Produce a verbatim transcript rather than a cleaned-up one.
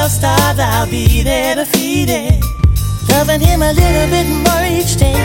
starved, I'll be there to feed it. Loving him a little bit more each day.